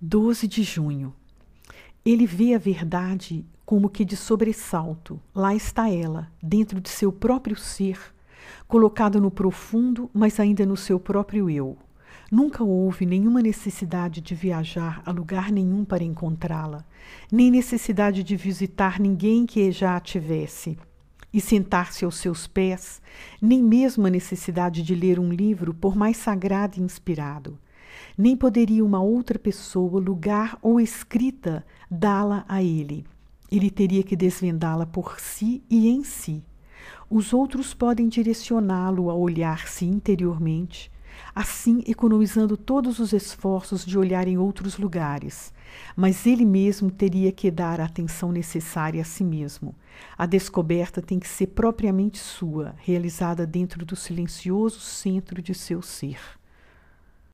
12 de junho. Ele vê a verdade como que de sobressalto. Lá está ela, dentro de seu próprio ser, colocada no profundo, mas ainda no seu próprio eu. Nunca houve nenhuma necessidade de viajar a lugar nenhum para encontrá-la, nem necessidade de visitar ninguém que já a tivesse e sentar-se aos seus pés, nem mesmo a necessidade de ler um livro, por mais sagrado e inspirado. Nem poderia uma outra pessoa, lugar ou escrita dá-la a ele. Ele teria que desvendá-la por si e em si. Os outros podem direcioná-lo a olhar-se interiormente, assim economizando todos os esforços de olhar em outros lugares. Mas ele mesmo teria que dar a atenção necessária a si mesmo. A descoberta tem que ser propriamente sua, realizada dentro do silencioso centro de seu ser.